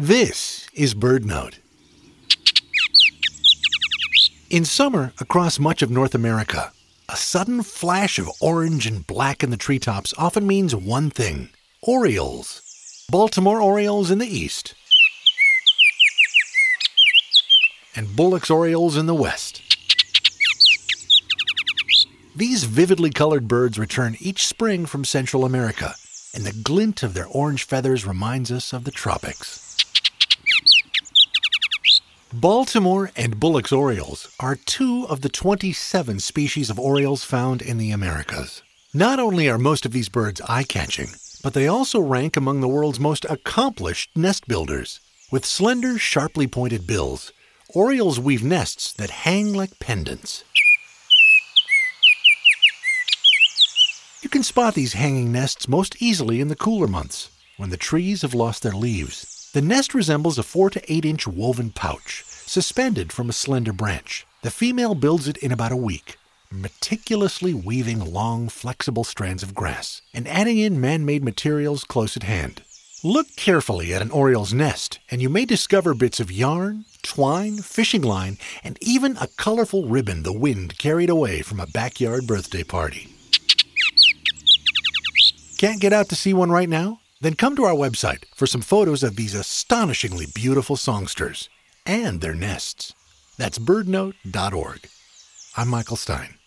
This is BirdNote. In summer, across much of North America, a sudden flash of orange and black in the treetops often means one thing: orioles. Baltimore orioles in the east, and Bullock's orioles in the west. These vividly colored birds return each spring from Central America, and the glint of their orange feathers reminds us of the tropics. Baltimore and Bullock's orioles are two of the 27 species of orioles found in the Americas. Not only are most of these birds eye-catching, but they also rank among the world's most accomplished nest builders. With slender, sharply pointed bills, orioles weave nests that hang like pendants. You can spot these hanging nests most easily in the cooler months, when the trees have lost their leaves. The nest resembles a 4 to 8 inch woven pouch, suspended from a slender branch. The female builds it in about a week, meticulously weaving long, flexible strands of grass and adding in man-made materials close at hand. Look carefully at an oriole's nest, and you may discover bits of yarn, twine, fishing line, and even a colorful ribbon the wind carried away from a backyard birthday party. Can't get out to see one right now? Then come to our website for some photos of these astonishingly beautiful songsters and their nests. That's birdnote.org. I'm Michael Stein.